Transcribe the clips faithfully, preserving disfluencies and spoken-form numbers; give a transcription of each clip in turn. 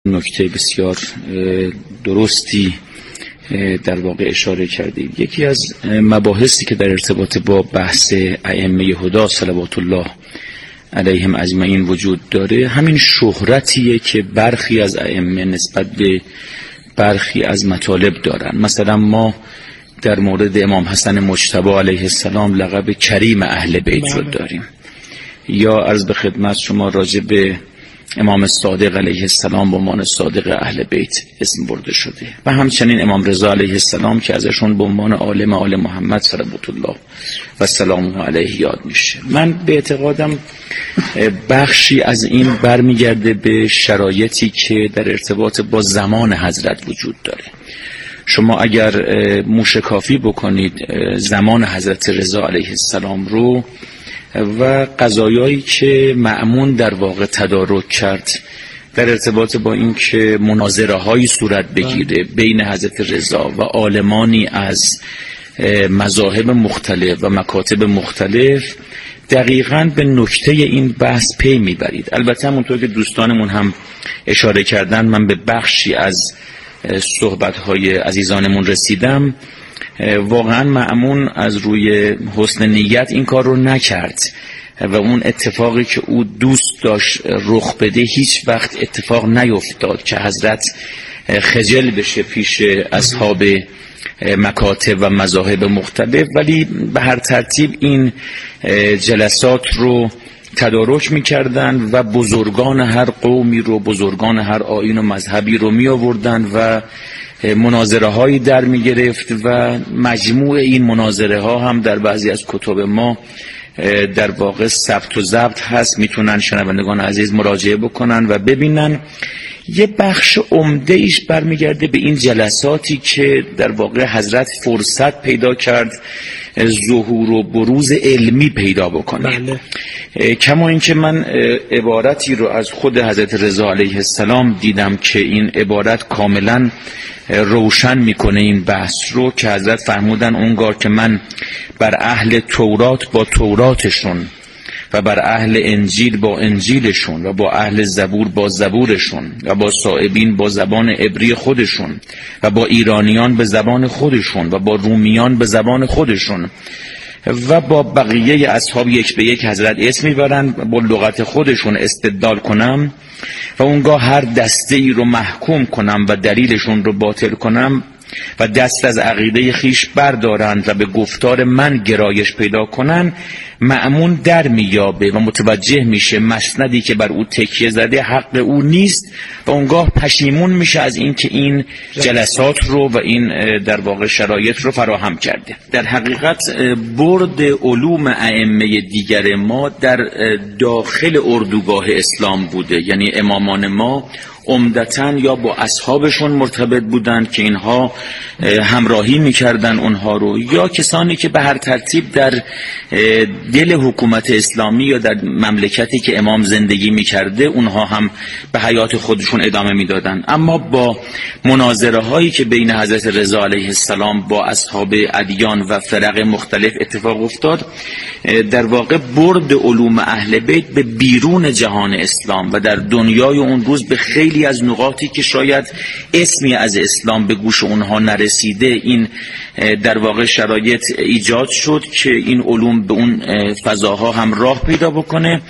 نکته بسیار درستی در واقع اشاره کردید. یکی از مباحثی که در ارتباط با بحث ائمه هدی صلوات الله علیهم اجمعین وجود داره همین شهرتیه که برخی از ائمه نسبت به برخی از مطالب دارن. مثلا ما در مورد امام حسن مجتبی علیه السلام لقب کریم اهل بیت رو داریم، یا عرض به خدمت شما راجع به امام صادق علیه السلام به عنوان صادق اهل بیت اسم برده شده، و همچنین امام رضا علیه السلام که ازشون به عنوان عالم آل محمد صلوات الله و سلامه علیه یاد میشه. من به اعتقادم بخشی از این برمیگرده به شرایطی که در ارتباط با زمان حضرت وجود داره. شما اگر موشکافی بکنید زمان حضرت رضا علیه السلام رو و قضایایی که مأمون در واقع تدارک کرد در ارتباط با این که مناظره هایی صورت بگیره بین حضرت رضا و عالمانی از مذاهب مختلف و مکاتب مختلف، دقیقاً به نکته این بحث پی میبرید. البته همونطور که دوستانمون هم اشاره کردن، من به بخشی از صحبت‌های عزیزانمون رسیدم. واقعا مأمون از روی حسن نیت این کار رو نکرد و اون اتفاقی که او دوست داشت رخ بده هیچ وقت اتفاق نیفتاد که حضرت خجل بشه پیش اصحاب مکاتب و مذاهب مختلف، ولی به هر ترتیب این جلسات رو تدارک می‌کردند و بزرگان هر قومی رو، بزرگان هر آیین و مذهبی رو می آوردن و مناظره هایی در می گرفت و مجموع این مناظره ها هم در بعضی از کتب ما در واقع ثبت و ضبط هست، میتونن شنوندگان عزیز مراجعه بکنن و ببینن. یه بخش عمده ایش برمیگرده به این جلساتی که در واقع حضرت فرصت پیدا کرد ظهور و بروز علمی پیدا بکنه. بله. کما اینکه من عبارتی رو از خود حضرت رضا علیه السلام دیدم که این عبارت کاملا روشن میکنه این بحث رو، که حضرت فرمودن اونگار که من بر اهل تورات با توراتشون و بر اهل انجیل با انجیلشون و با اهل زبور با زبورشون و با صائبین با زبان عبری خودشون و با ایرانیان به زبان خودشون و با رومیان به زبان خودشون و با بقیه اصحاب یک به یک حضرت اسم میبرن با لغت خودشون استدلال کنم و اونگاه هر دسته ای رو محکوم کنم و دلیلشون رو باطل کنم و دست از عقیده خیش بردارند و به گفتار من گرایش پیدا کنن، مأمون در میابه و متوجه میشه مسندی که بر او تکیه زده حق او نیست و اونگاه پشیمون میشه از این که این جلسات رو و این در واقع شرایط رو فراهم کرده. در حقیقت برد علوم ائمه دیگر ما در داخل اردوگاه اسلام بوده، یعنی امامان ما عمدتاً یا با اصحابشون مرتبط بودند که اینها همراهی میکردن اونها رو، یا کسانی که به هر ترتیب در دل حکومت اسلامی یا در مملکتی که امام زندگی میکرده اونها هم به حیات خودشون ادامه میدادن. اما با مناظره هایی که بین حضرت رضا علیه السلام با اصحاب ادیان و فرق مختلف اتفاق افتاد، در واقع برد علوم اهل بیت به بیرون جهان اسلام و در دنیای اون روز به خیلی از نقاطی که شاید اسمی از اسلام به گوش اونها نرسیده، این در واقع شرایط ایجاد شد که این علوم به اون فضاها هم راه پیدا بکنه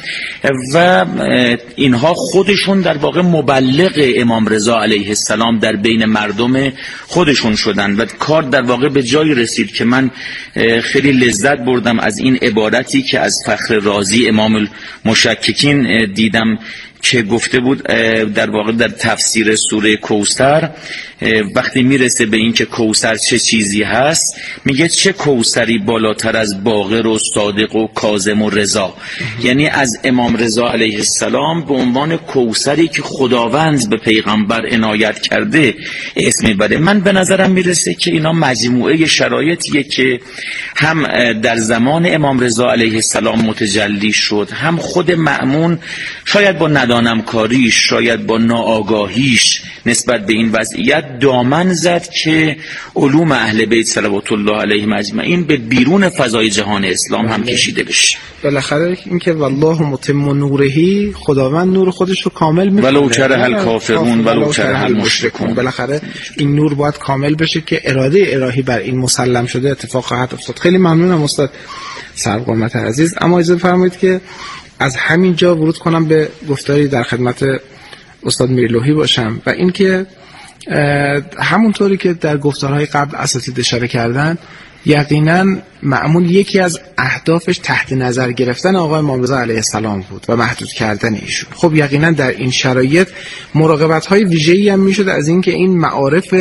و اینها خودشون در واقع مبلغ امام رضا علیه السلام در بین مردم خودشون شدن و کار در واقع به جایی رسید که من خیلی لذت بردم از این عبارتی که از فخر رازی امام المشککین دیدم که گفته بود در واقع در تفسیر سوره کوثر وقتی میرسه به این که کوثر چه چیزی هست، میگه چه کوثری بالاتر از باقر و صادق و کاظم و رضا، یعنی از امام رضا علیه السلام به عنوان کوثری که خداوند به پیغمبر عنایت کرده اسم میبره. من به نظرم میرسه که اینا مجموعه شرایطیه که هم در زمان امام رضا علیه السلام متجلی شد، هم خود مأمون شاید با ندانمکاریش، شاید با ناآگاهیش نسبت به این وضعیت دامن زد که علوم اهل بیت صلوات الله علیهم اجمعین به بیرون فضای جهان اسلام هم کشیده بشه. بالاخره این که والله متم نورهی، خداوند نور خودش رو کامل میکنه ولو کره الکافرون ولو کره المشرکون. بالاخره این نور باید کامل بشه که اراده الهی بر این مسلم شده اتفاق خواهد افتاد. خیلی ممنونم استاد سرقامت عزیز. اما اجازه فرمایید که از همین جا ورود کنم به گفتاری در خدمت استاد میرلوحی باشم و اینکه همونطوری که در گفتارهای قبل اساتید اشاره کردن، یقینا معمول یکی از اهدافش تحت نظر گرفتن آقای امام رضا علیه السلام بود و محدود کردن ایشون. خب یقینا در این شرایط مراقبت‌های ویژه‌ای هم میشد از اینکه این معارف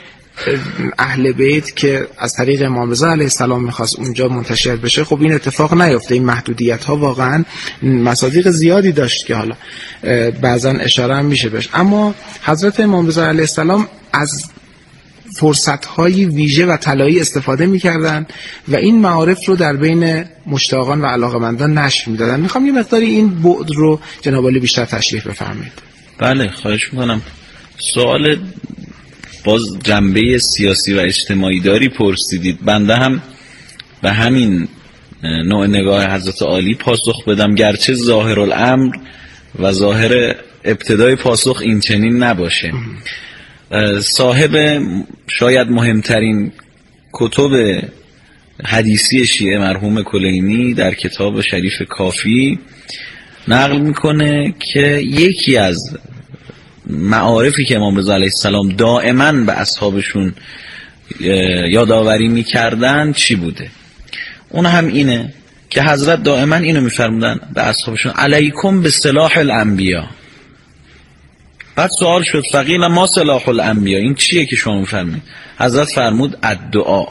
اهل بیت که از طریق امام رضا علیه السلام میخواست اونجا منتشر بشه، خب این اتفاق نیفته. این محدودیت ها واقعا مصادیق زیادی داشت که حالا بعضا اشاره هم میشه بهش. اما حضرت امام رضا علیه السلام از فرصت های ویژه و طلایی استفاده میکردن و این معارف رو در بین مشتاقان و علاقمندان نشر میدادن. میخوام یه مقداری این بعد رو جناب عالی بیشتر تشریح بفرمایید. بله خواهش میکنم. سوال باز جنبه سیاسی و اجتماعی داری پرسیدید، بنده هم به همین نوع نگاه حضرت عالی پاسخ بدم، گرچه ظاهر الامر و ظاهر ابتدای پاسخ این چنین نباشه. صاحب شاید مهمترین کتب حدیثی شیعه مرحوم کلینی در کتاب شریف کافی نقل میکنه که یکی از معارفی که امام رضا علیه السلام دائما به اصحابشون یادآوری میکردن چی بوده. اون هم اینه که حضرت دائما اینو میفرمودن به اصحابشون علیکم به سلاح الانبیا. بعد سوال شد فقیل ما سلاح الانبیا، این چیه که شما میفرمایید؟ حضرت فرمود الدعا.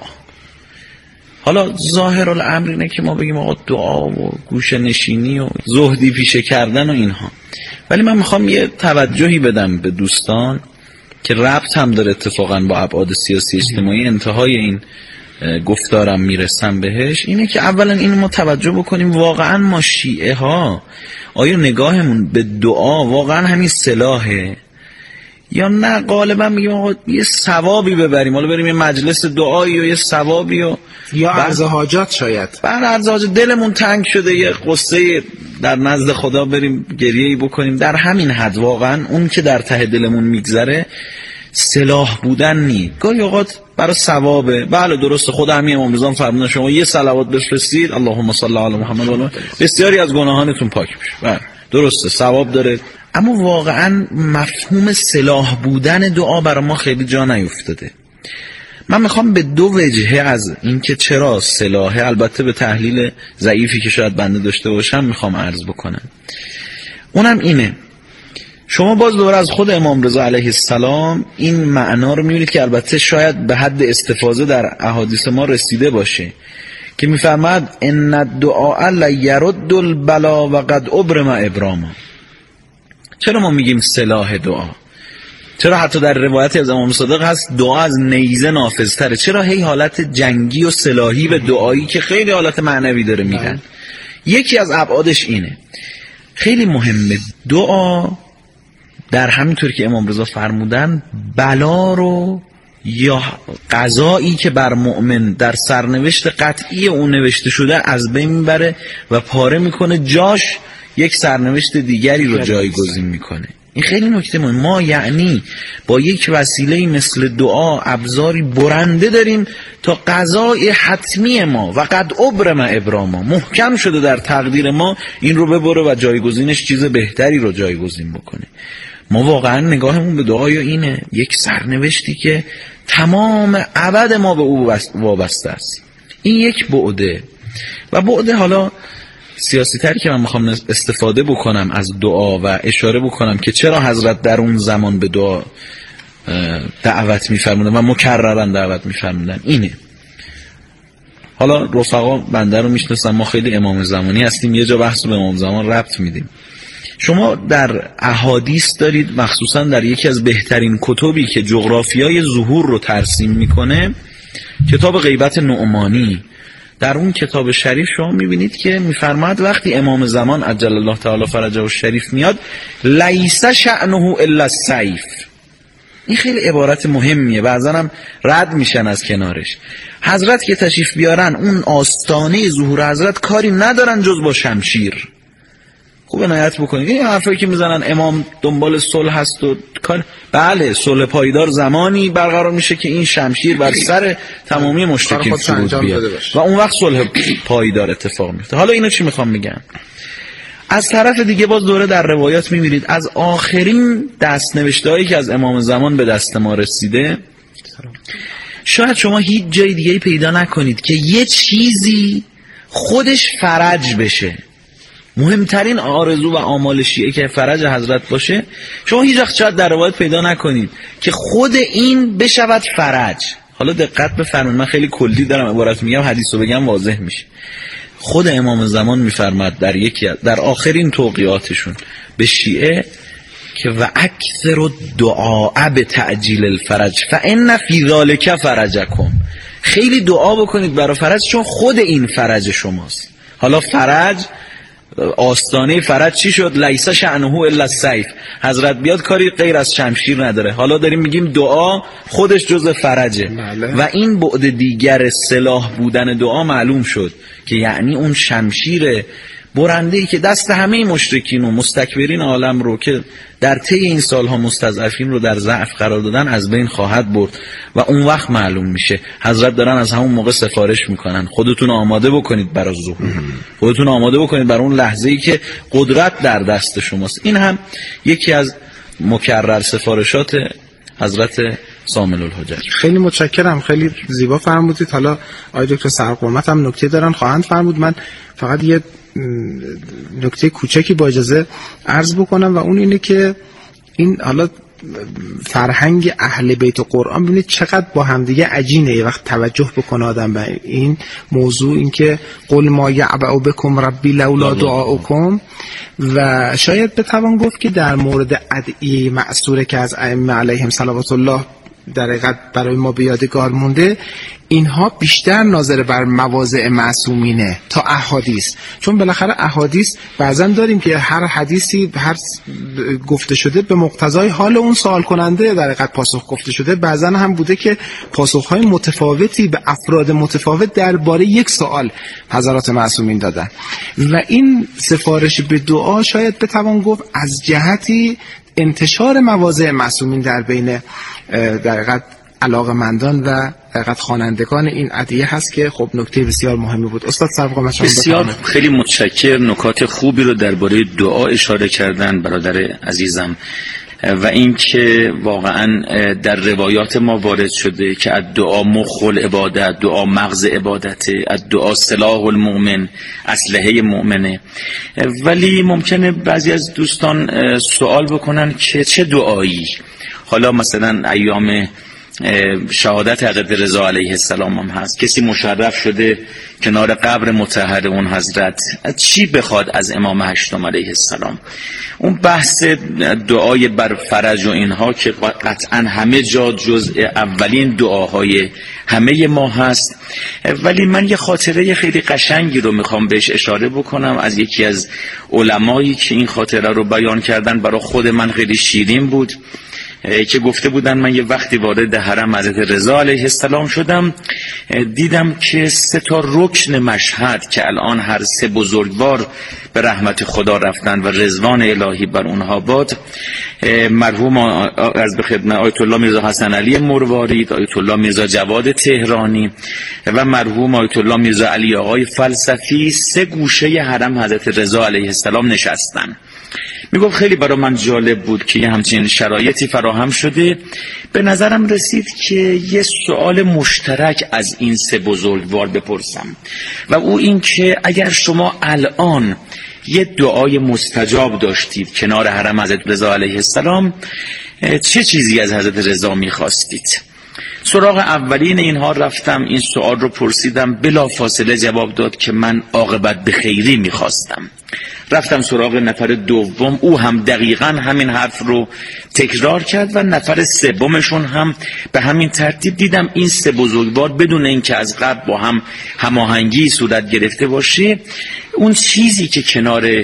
حالا ظاهر الامر اینه که ما بگیم آقا دعا و گوشه نشینی و زهدی پیشه کردن و اینها، ولی من میخوام یه توجهی بدم به دوستان که ربط هم داره اتفاقا با ابعاد سیاسی اجتماعی، انتهای این گفتارم میرسم بهش. اینه که اولا این ما توجه بکنیم واقعا ما شیعه ها آیا نگاهمون به دعا واقعا همین سلاحه یا نه غالبا میگیم آقا یه ثوابی ببریم، حالا بریم یه مجلس دعایی و یه ثوابی و یا عرض حاجات، شاید بعد عرض حاجات دلمون تنگ شده یه قصه در نزد خدا بریم گریه‌ای بکنیم، در همین حد. واقعا اون که در ته دلمون میگذره سلاح بودن نی، گاهی اوقات برای ثوابه. بله درسته، خود همین امام رضا فرمودن شما یه صلوات بفرستید اللهم صل علی محمد و بسیاری از گناهانتون پاک میشه. بله درسته ثواب داره، اما واقعا مفهوم سلاح بودن دعا برای ما خیلی جا نیفتاده. من میخوام به دو وجهه از اینکه چرا سلاحه، البته به تحلیل ضعیفی که شاید بنده داشته باشم، میخوام عرض بکنم. اونم اینه، شما باز دوباره از خود امام رضا علیه السلام این معنا رو میبینید که البته شاید به حد استفاضه در احادیث ما رسیده باشه که میفرماد ان الدعاء لیرد البلا و قد ابرم ابراما. چرا ما میگیم سلاح دعا؟ چرا حتی در روایتی از امام صادق هست دعا از نیزه نافذتره؟ چرا هی حالت جنگی و سلاحی و دعایی که خیلی حالت معنوی داره میدن؟ یکی از ابعادش اینه، خیلی مهمه. دعا در همینطور که امام رضا فرمودن بلا رو یا قضایی که بر مؤمن در سرنوشت قطعی اون نوشته شده از بین میبره و پاره میکنه، جاش یک سرنوشت دیگری رو جایگزین میکنه. این خیلی نکته مهمه. ما یعنی با یک وسیله مثل دعا ابزاری برنده داریم تا قضای حتمی ما و قد ابرم ابراما محکم شده در تقدیر ما این رو ببره و جایگزینش چیز بهتری رو جایگزین بکنه. ما واقعا نگاهمون به دعا اینه، یک سرنوشتی که تمام ابد ما به او وابسته است. این یک بعده. و بعده حالا سیاسی تری که من میخوام استفاده بکنم از دعا و اشاره بکنم که چرا حضرت در اون زمان به دعا دعوت میفرمودن و مکررن دعوت میفرمودن اینه. حالا رفقا بنده رو میشناسن، ما خیلی امام زمانی هستیم، یه جا بحث به امام زمان ربط میدیم. شما در احادیث دارید، مخصوصا در یکی از بهترین کتبی که جغرافیای ظهور رو ترسیم میکنه، کتاب غیبت نعمانی، در اون کتاب شریف شما میبینید که میفرماد وقتی امام زمان عجل الله تعالی فرجه الشریف میاد لیس شأنه الا السیف، این خیلی عبارت مهمیه، بعضا هم رد میشن از کنارش. حضرت که تشریف بیارن اون آستانه ظهور حضرت کاری ندارن جز با شمشیر. خوب عنایت بکنید این حرفایی که میزنن امام دنبال صلح هست و کار، بله صلح پایدار زمانی برقرار میشه که این شمشیر بر سر تمامی مشرکین فرود بیاد و اون وقت صلح پایدار اتفاق میفته. حالا اینو چی میخوام بگم؟ از طرف دیگه باز دوره در روایات میبینید از آخرین دستنوشتهایی که از امام زمان به دست ما رسیده، شاید شما هیچ جای دیگه پیدا نکنید که یه چیزی خودش فرج بشه. مهمترین آرزو و آمال شیعه که فرج حضرت باشه، شما هیچ وقت شاید در روایت پیدا نکنید که خود این بشود فرج. حالا دقت بفرمایید، من خیلی کلی دارم عبارت میگم، حدیثو بگم واضح میشه. خود امام زمان میفرماد در یکی در آخرین توقیاتشون به شیعه که و اکثر الدعاء به تعجیل الفرج فان فی ذلک فرجکم، خیلی دعا بکنید برای فرج چون خود این فرج شماست. حالا فرج، آستانه فرج چی شد؟ لیس شأنه الا السیف، حضرت بیاد کاری غیر از شمشیر نداره. حالا داریم میگیم دعا خودش جزء فرجه بله. و این بعد دیگر سلاح بودن دعا معلوم شد که یعنی اون شمشیر برنده‌ای که دست همه مشرکین و مستکبرین عالم رو که در طی این سالها مستضعفین رو در ضعف قرار دادن از بین خواهد برد و اون وقت معلوم میشه. حضرت دارن از همون موقع سفارش میکنن خودتون آماده بکنید برای ظهور، خودتون آماده بکنید برای اون لحظه‌ای که قدرت در دست شماست. این هم یکی از مکرر سفارشات حضرت سامل الحجج. خیلی متشکرم، خیلی زیبا فرمودید. حالا آقای دکتر سرقرمت هم نکته دارن خواهند فرمود. من فقط یه نکته کوچکی با اجازه عرض بکنم و اون اینه که این حالا فرهنگ اهل بیت و قرآن ببینید چقدر با همدیگه عجینه. یه وقت توجه بکنه آدم به این موضوع، این که قل ما یعبأ بکم ربی لولا دعاؤکم، و شاید بتوان گفت که در مورد ادعیه مأثوره که از ائمه علیهم صلوات الله در حقیقت برای ما به یادگار مونده، اینها بیشتر ناظر بر مواضع معصومینه تا احادیث. چون بالاخره احادیث بعضا داریم که هر حدیثی هر گفته شده به مقتضای حال اون سوال کننده در حقیقت پاسخ گفته شده. بعضا هم بوده که پاسخهای متفاوتی به افراد متفاوت درباره یک سوال حضرات معصومین دادن و این سفارش به دعا شاید بتوان گفت از جهتی انتشار مواضع معصومین در بین در حقیقت علاقه‌مندان و حقیقت خوانندگان این ادعیه هست که خب نکته بسیار مهمی بود. استاد سرقرمت شما بسیار خیلی متشکر، نکات خوبی رو درباره دعا اشاره کردن برادر عزیزم و این که واقعا در روایات ما وارد شده که الدعا مخ العبادت، دعا مغز عبادته، الدعا سلاح المؤمن، اسلحه مؤمنه. ولی ممکنه بعضی از دوستان سوال بکنن که چه دعایی؟ حالا مثلا ایام شهادت حضرت رضا علیه السلام هم هست، کسی مشرف شده کنار قبر مطهر اون حضرت، چی بخواد از امام هشتم علیه السلام؟ اون بحث دعای بر فرج و اینها که قطعا همه جا جزء اولین دعاهای همه ما هست. ولی من یه خاطره خیلی قشنگی رو میخوام بهش اشاره بکنم از یکی از علمایی که این خاطره رو بیان کردن، برای خود من خیلی شیرین بود که گفته بودن من یه وقتی وارد حرم حضرت رضا علیه السلام شدم، دیدم که سه تا رکن مشهد که الان هر سه بزرگوار به رحمت خدا رفتن و رضوان الهی بر اونها باد، مرحوم از به خدمت آیت الله میرزا حسن علی مروارید، آیت الله میرزا جواد تهرانی و مرحوم آیت الله میرزا علی آقای فلسفی، سه گوشه حرم حضرت رضا علیه السلام نشستن. میگفت خیلی برای من جالب بود که یه همچین شرایطی فراهم شده. به نظرم رسید که یه سوال مشترک از این سه بزرگوار بپرسم و او این که اگر شما الان یه دعای مستجاب داشتید کنار حرم حضرت رضا علیه السلام، چه چیزی از حضرت رضا میخواستید؟ سراغ اولین اینها رفتم، این سوال رو پرسیدم، بلا فاصله جواب داد که من عاقبت به خیری میخواستم. رفتم سراغ نفر دوم، او هم دقیقاً همین حرف رو تکرار کرد و نفر سومشون هم به همین ترتیب. دیدم این سه بزرگوار بدون اینکه از قبل با هم هماهنگی صورت گرفته باشه، اون چیزی که کنار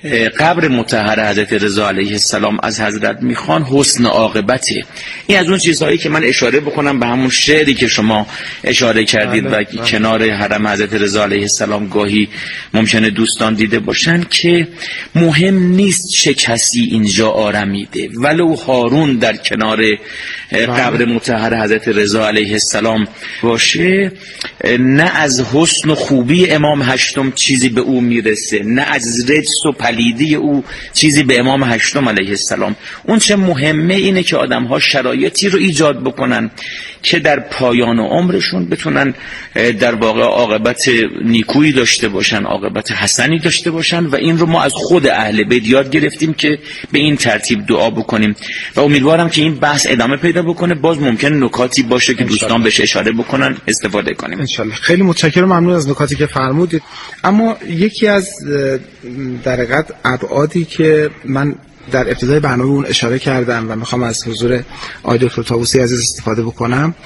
قبر مطهر حضرت رضا علیه السلام از حضرت میخوان حسن عاقبته. این از اون چیزهایی که من اشاره بکنم به همون شعری که شما اشاره کردید و کنار حرم حضرت رضا علیه السلام گاهی ممکنه دوستان دیده باشن که مهم نیست چه کسی اینجا آرمیده، ولو هارون در کنار قبر مطهر حضرت رضا علیه السلام باشه، نه از حسن و خوبی امام هشتم چیزی به او میرسه، نه از رجس و پلیدی او چیزی به امام هشتم علیه السلام. اون چه مهمه اینه که آدم‌ها شرایطی رو ایجاد بکنن که در پایان عمرشون بتونن در واقع عاقبت نیکویی داشته باشن، عاقبت حسنی داشته باشن، و این رو ما از خود اهل بیت یاد گرفتیم که به این ترتیب دعا بکنیم و امیدوارم که این بحث ادامه پیدا بکنه. باز ممکن نکاتی باشه که دوستان بهش اشاره بکنن، استفاده کنیم ان شاء الله. خیلی متشکرم، ممنون از نکاتی که فرمودید. اما یکی از در حقیقت ابعادی که من در ابتدای برنامه اون اشاره کردم و میخوام از حضور آقای دکتر طاووسی عزیز استفاده بکنم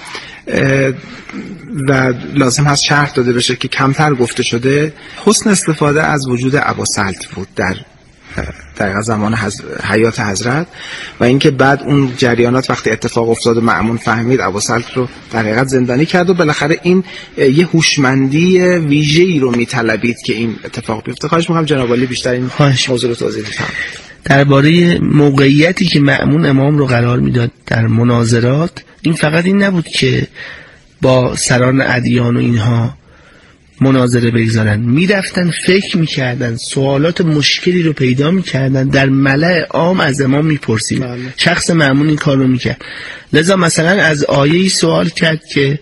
و لازم هست شرح داده بشه که کمتر گفته شده، حسن استفاده از وجود اباسلط بود در در زمان حیات حضرت و اینکه بعد اون جریانات وقتی اتفاق افتاد و مأمون فهمید اباسلط رو در حقیقت زندانی کرد و بالاخره این یه هوشمندی ویژه‌ای رو میطلبید که این اتفاق بیفته. خواهش می‌کنم جناب عالی بیشتر این موضوع رو توضیح بدید. درباره موقعیتی که مأمون امام رو قرار میداد در مناظرات، این فقط این نبود که با سران ادیان و اینها مناظره بگذارن، میرفتن فکر میکردن، سوالات مشکلی رو پیدا میکردن، در ملأ عام از امام میپرسید. شخص مأمون این کار رو میکرد. لذا مثلا از آیه‌ای سوال کرد که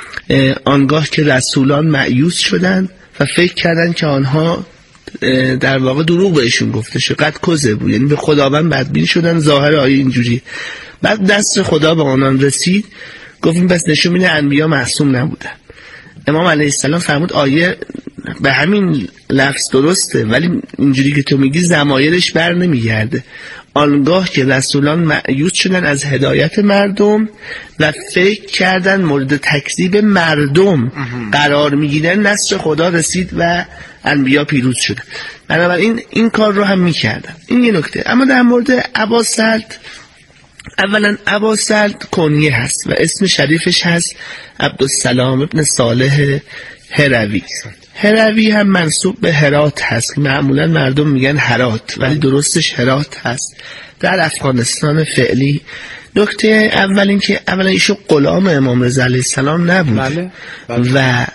آنگاه که رسولان مأیوس شدن و فکر کردن که آنها در واقع دروغ بهشون گفته شد، قد کذب بود، یعنی به خداوند بدبین شدن. ظاهر آیه اینجوری. بعد دست خدا به آنان رسید، گفتیم بس نشون میده انبیا معصوم نبودن. امام علیه السلام فرمود آیه به همین لفظ درسته، ولی اینجوری که تو میگی ضمایرش بر نمیگرده. آنگاه که رسولان مأیوس شدن از هدایت مردم و فکر کردن مورد تکذیب مردم قرار میگیرن، نصر خدا رسید و انبیا پیروز شدن. بنابراین این کار رو هم میکردن. این یه نکته. اما در مورد اباسلط، اولا اباسلط کنیه هست و اسم شریفش هست عبدالسلام ابن صالح هروی. هروی هم منسوب به هرات هست، معمولا مردم میگن هرات ولی درستش هرات هست، در افغانستان فعلی. نکته اول این که اولا ایشون غلام امام رضا علیه السلام نبود. بله. بله. و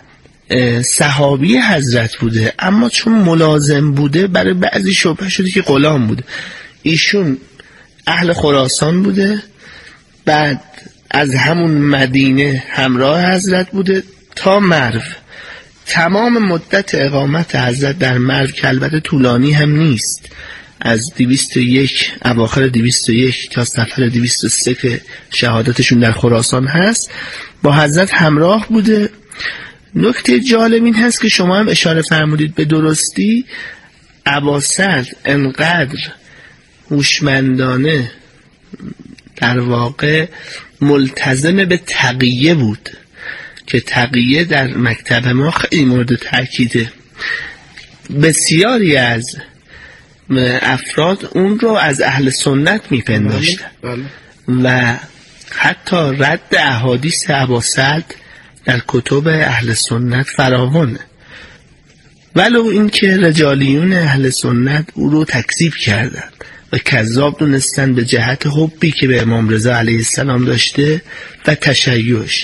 صحابی حضرت بوده، اما چون ملازم بوده برای بعضی شبهه شده که غلام بوده. ایشون اهل خراسان بوده، بعد از همون مدینه همراه حضرت بوده تا مرو. تمام مدت اقامت حضرت در مرو که البته طولانی هم نیست، از دویست و یک اواخر دویست و یک تا سفر دویست و سه که شهادتشون در خراسان هست، با حضرت همراه بوده. نکته جالب این هست که شما هم اشاره فرمودید به درستی، اباسلط انقدر هوشمندانه در واقع ملتزم به تقیه بود که تقیه در مکتب ما خیلی مورد تأکیده. بسیاری از افراد اون رو از اهل سنت میپنداشتن و حتی رد احادیث اباسلط در کتب اهل سنت فراوانه، ولو اینکه رجالیون اهل سنت او رو تکذیب کردن و کذاب دونستن به جهت حبی که به امام رضا علیه السلام داشته و تشیعش.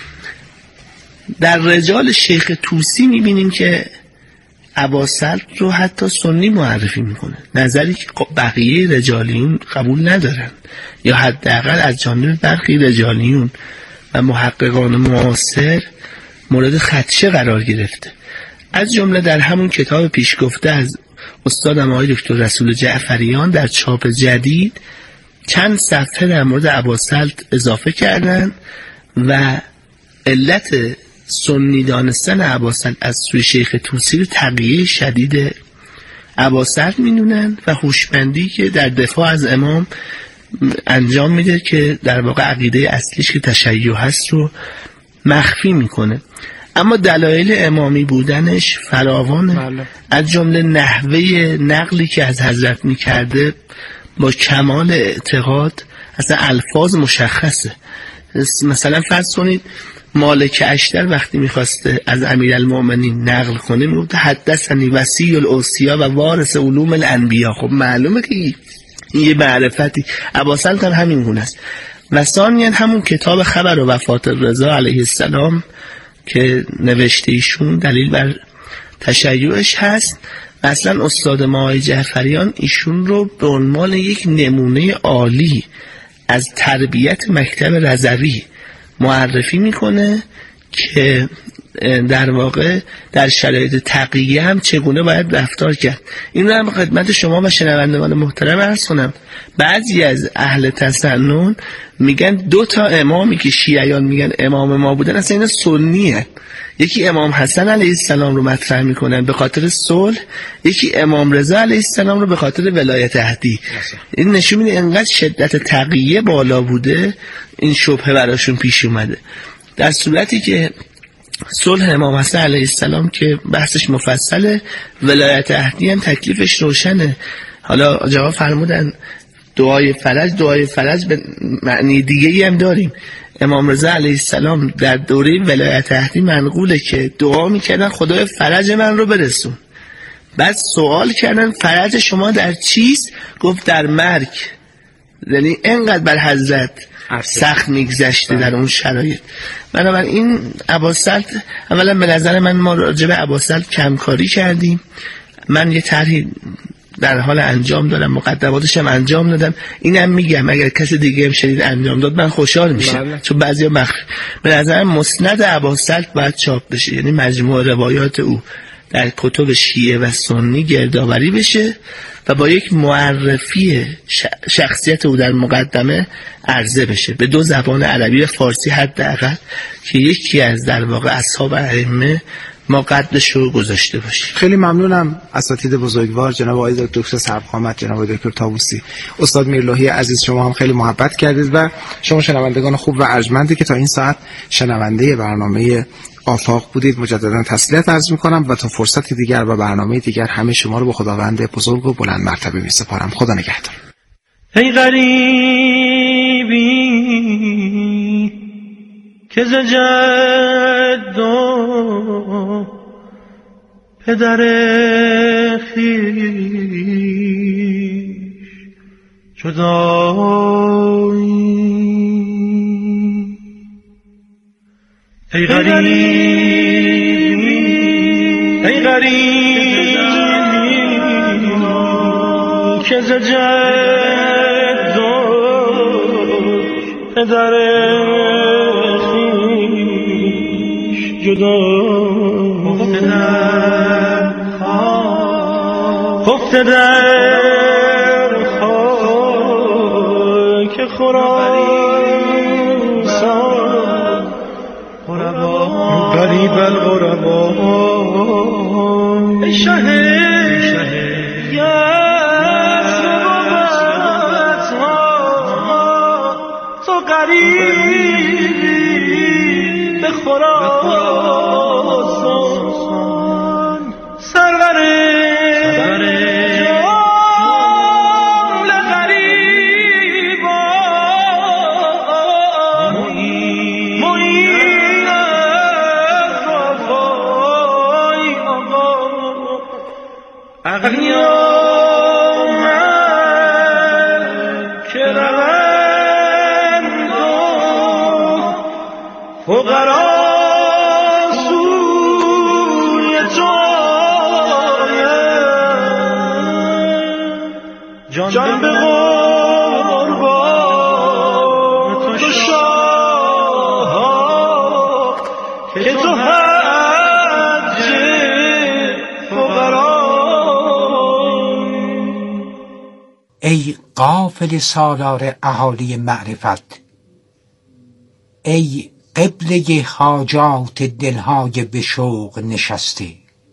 در رجال شیخ طوسی میبینیم که اباسلط رو حتی سنی معرفی میکنه، نظری که بقیه رجالیون قبول ندارن، یا حداقل از جانب برخی رجالیون و محققان معاصر مورد خدشه قرار گرفته. از جمله در همون کتاب پیشگفته از استادم آقای دکتر رسول جعفریان در چاپ جدید چند صفحه در مورد اباسلط اضافه کردن و علت سنی دانستن اباسلط از سوی شیخ طوسی رو تقیه شدید اباسلط میدونن و هوشمندی که در دفاع از امام انجام میده که در واقع عقیده اصلیش که تشیع هست رو مخفی میکنه. اما دلایل امامی بودنش فراوانه. بله. از جمله نحوه نقلی که از حضرت میکرده با کمال اعتقاد، اصلا الفاظ مشخصه. مثلا فرض کنید مالک اشتر وقتی میخواسته از امیرالمؤمنین نقل کنه میگفت حدثنی وصی الاوصیا و وارث علوم الانبیا. خب معلومه که این یه معرفتی. ابوالسلط هم همین گونه است. و ثانیاً همون کتاب خبر و وفات رضا علیه السلام که نوشته ایشون دلیل بر تشیعش هست. و اصلا استاد ما آقای جعفریان ایشون رو به عنوان یک نمونه عالی از تربیت مکتب رضوی معرفی میکنه که در واقع در شرایط تقیه هم چگونه باید رفتار کرد. این رو هم خدمت شما و شنوندگان محترم عرض کنم. بعضی از اهل تسنن میگن دو تا امامی که شیعیان میگن امام ما بودن اصلا اینا سنیه. یکی امام حسن علیه السلام رو مطرح میکنن به خاطر صلح، یکی امام رضا علیه السلام رو به خاطر ولایت عهدی. این نشون میده انقدر شدت تقیه بالا بوده این شبهه براشون پیش اومده. در صورتی که صلح امام حسن علیه السلام که بحثش مفصله، ولایت عهدی هم تکلیفش روشنه. حالا جواب فرمودن دعای فرج، دعای فرج به معنی دیگه‌ای هم داریم. امام رضا علیه السلام در دوره ولایت عهدی منقوله که دعا میکردن خدای فرج من رو برسون. بعد سوال کردن فرج شما در چیست؟ گفت در مرگ. یعنی اینقدر بر حضرت سخت میگذشته در اون شرایط. بنابراین ابوالسلط اولا به نظر من ما راجع به ابوالسلط کمکاری کردیم. من یه طرحی در حال انجام دارم، مقدماتش هم انجام دادم. اینم میگم اگر کسی دیگه هم شدید انجام داد من خوشحال میشم. بله. چون بعضیا مخ به نظر مسند ابوالسلط باید چاپ بشه، یعنی مجموع روایات او در کتب شیعه و سنی گردآوری بشه و با یک معرفی شخصیت او در مقدمه عرضه بشه به دو زبان عربی و فارسی حداقل، که یکی از در واقع اصحاب ائمه ما قدرش رو گذاشته باشیم. خیلی ممنونم اساتید بزرگوار جناب آقای دکتر سرقامت، جناب آقای دکتر طاووسی، استاد میرلوحی عزیز، شما هم خیلی محبت کردید و شما شنوندگان خوب و ارجمندی که تا این ساعت شنونده برنامه آفاق بودید مجددا تسلیت عرض میکنم و تا فرصت دیگر و برنامه دیگر همه شما رو به خداوند بزرگ و بلند مرتبه میسپارم. خدا نگهدار. ای غریبی که ز جد و پدر خویش جدایی، ای غریبی ای غریبی که ز جد و پدر جدا خفته در خاک خراسان غریب الغربا. ای شه یزربت ها تو غریبی به خراسان سرور جمله غریبان معین وفای آقا اغنیا که روند و فقرا جان به قربان تو شاه که تو حج فقران. ای قافل سالار اهالی معرفت، ای قبله حاجات دلهای به شوق نشسته،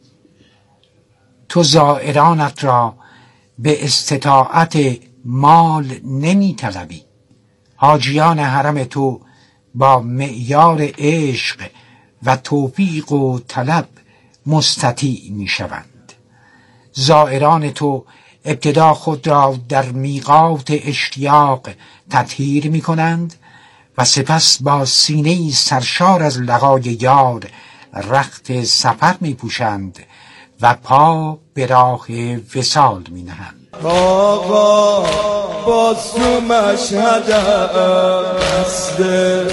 تو زائرانت را به استطاعت مال نمی طلبی. حاجیان حرم تو با معیار عشق و توفیق و طلب مستطیع می شوند. زائران تو ابتدا خود را در میقات اشتیاق تطهیر می کنند و سپس با سینه‌ای سرشار از لقای یار رخت سفر می پوشند و پا به راه وصال می نهند. آقا باز تو مشهدم دسته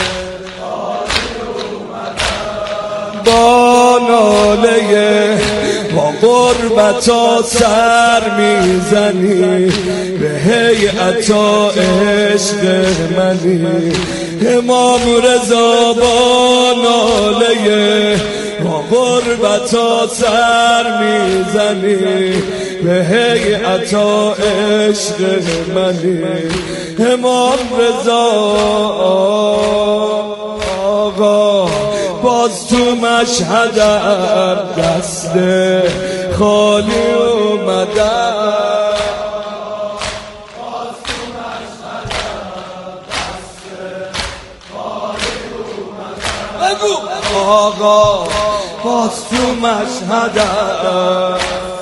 با ناله با غربتا سر میزنی به هیئتا عشق منی امام رضا با ناله با غربتا سر میزنی به هیئتا عشق منی امام رضا آقا باز تو مشهدم دست خالی اومدم باز تو مشهدم دست خالی اومدم بگو آقا باز تو مشهدم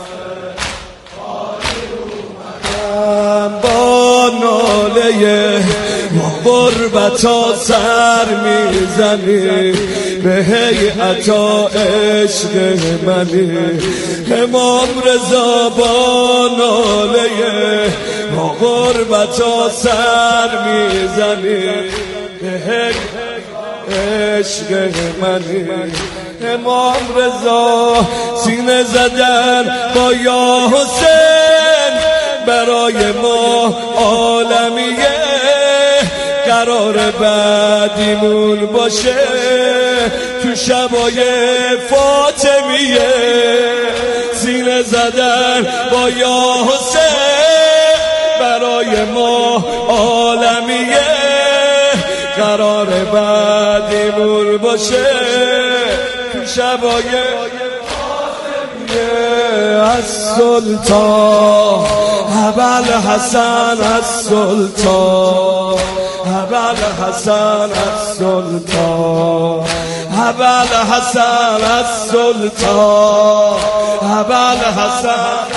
با ناله با غربتا سر میزنی به هیئتا عشق منی امام رضا با ناله با غربتا سر میزنی به هیئتا عشق منی امام رضا سینه زدن با یا حسین برای ما عالمیه قرار بعدیمون باشه تو شبای فاطمیه سینه زدن با یا حسین برای ما عالمیه قرار بعدیمون باشه تو شبای از سلطان ابل حسن از سلطان ابل حسن از سلطان ابل حسن از سلطان ابل حسن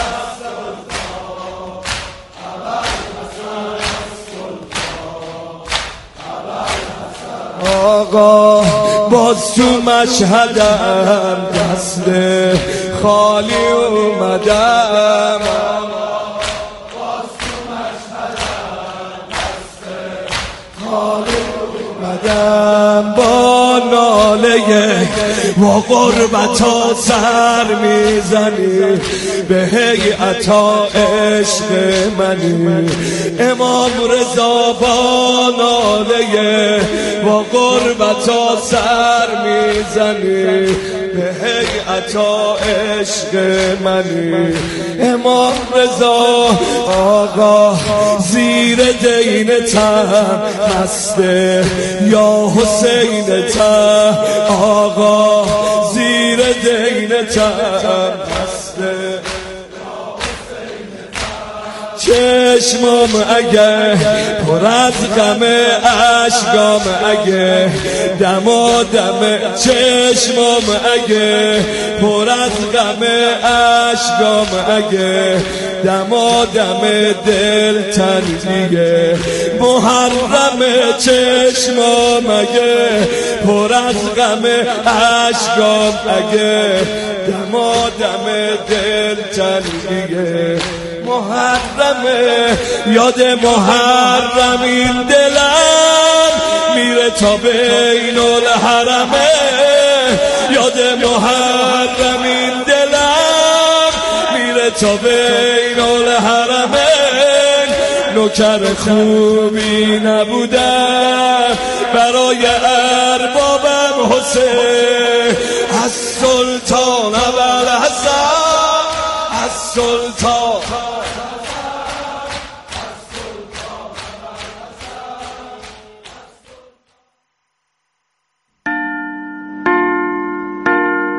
آقا باز تو مشهدم دست خالی اومدم باز تو مشهدم دست خالی اومدم با ناله با غربتا سر میزنی به هیئتا عشق منی امام رضا با ناله با غربتا سر میزنی به هیئتا عشق منی امام رضا آقا زیر دین تم هسته یا حسین تم آقا زیر دین تم هسته چشمام اگه پر از غم اشکام اگه دما دم چشمام اگه پر از غم اشکام اگه دما دم دل تنگیه محرم چشمام اگه پر از غم اشکام اگه دما دم دل تنگیه محرمه یاد محرم این دلم میره تا بین الحرمه یاد محرم این دلم میره تا بین الحرمه نوکر خوبی نبودم برای اربابم حسین از سلطان ابوالحسن از سلطان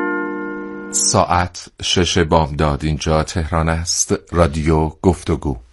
ساعت شش بامداد اینجا تهران است. رادیو گفتگو.